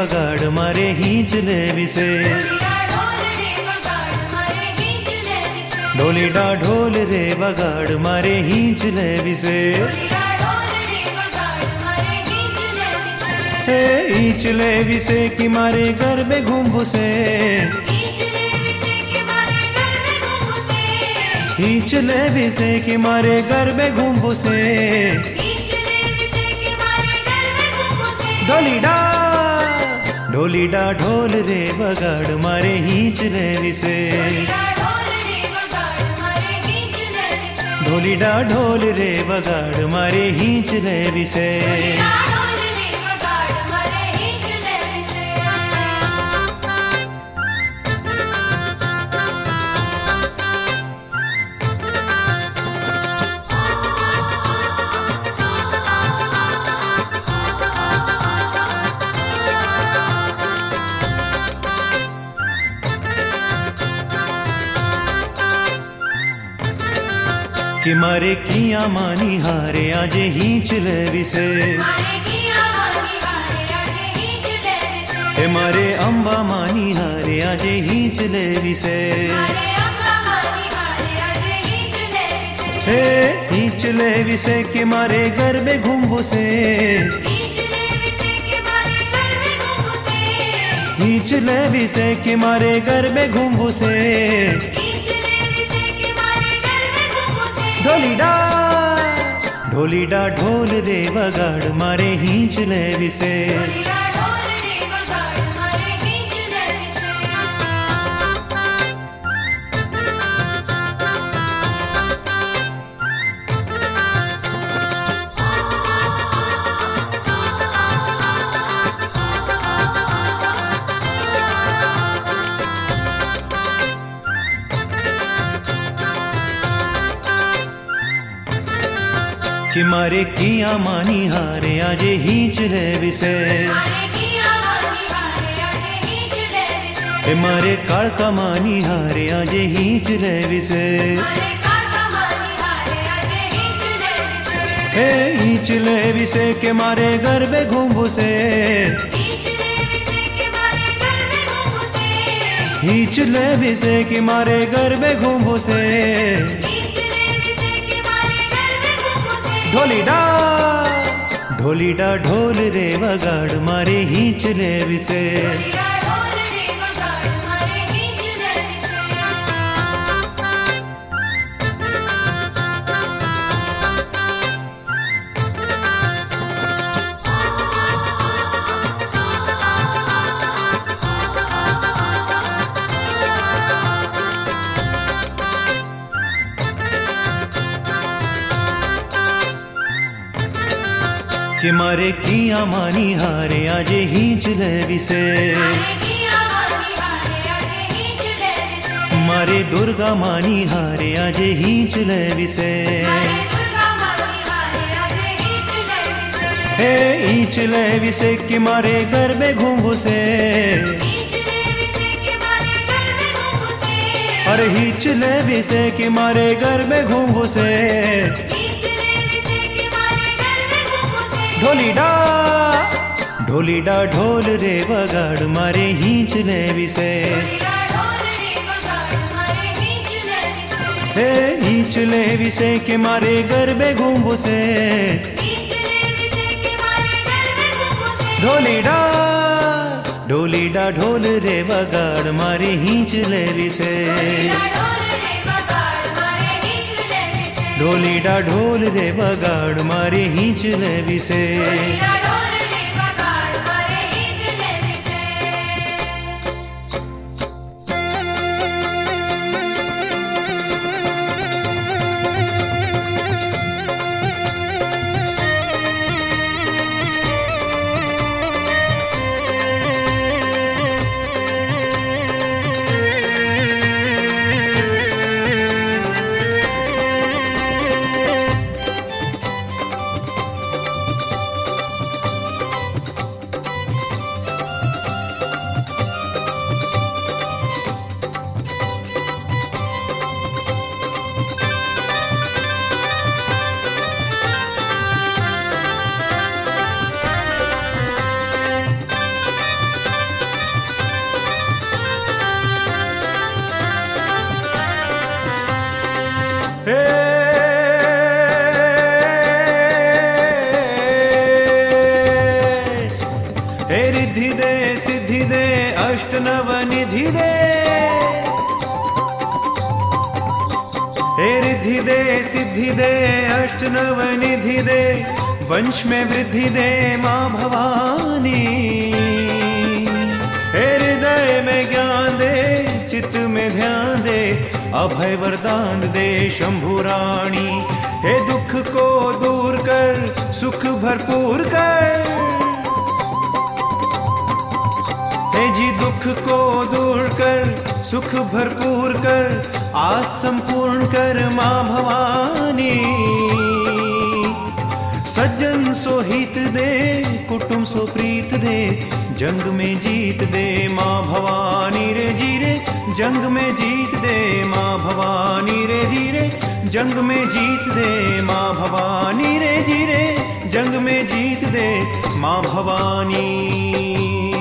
वगाड़ मारे हिंचले विसे ढोलीडा ढोल रे वगाड़ मारे हिंचले विसे हिंचले विसे कि मारे गरबे घुंबुसे हिंचले विसे कि मारे गरबे घुंबुसे ढोलीडा ढोलीडा ढोल रे वगाड़ मारे हिंचले विसे ढोलीडा ढोल रे वगाड़ मारे हिंचले विसे कि मारे किया मानी हारे आज हिंचले विसे हे मारे अम्बा मानी हारे आज हिंचले विसे हे हिंचले विसे कि मारे गरबे घुंबुसे हिंचले विसे कि मारे गरबे घुंबुसे ढोलीडा ढोलीडा ढोल रे वगाड़ मारे हिंचले विसे कि मारे किया मानी हारे आज हिंचले विसे हे मारे काळका मानी हारे आज हिंचले विसे हे हिंचले विसे के मारे गरबे घुंबुसे हिंचले विसे के मारे गरबे घुंबुसे ढोलीडा ढोलीडा ढोल रे वगाड़ मारे हिंचले विसे कि मारे किया मानी हारे आज हिंचले विसे मारे दुर्गा मानी हारे आज हिंचले विसे हे हिंचले विसे कि मारे गरबे घुंबुसे अरे हिंचले विसे कि मारे गरबे घुंबुसे ढोलीडा ढोलीडा ढोल रे वगाड़ मारे हिंचले विसे हे हिंचले विसे के मारे गरबे घुंबुसे ढोलीडा ढोलीडा ढोल रे वगाड़ मारे हिंचले विसे ढोलीडा ढोल रे वगाड़ मारे हिंचले विसे सिद्धि दे, अष्ट नव निधि दे, वंश में वृद्धि दे माँ भवानी। हे हृदय में ज्ञान दे, चित्त में ध्यान दे, अभय वरदान दे शंभु रानी। हे दुख को दूर कर, सुख भरपूर कर, हे जी दुख को दूर कर, सुख भरपूर कर, आस संपूर्ण कर माँ भवानी। सज्जन सो हित दे, कुटुंब सो प्रीत दे, जंग में जीत दे माँ भवानी रे जी रे, जंग में जीत दे माँ भवानी रे जी रे, जंग में जीत दे माँ भवानी रे जी रे, जंग में जीत दे माँ भवानी।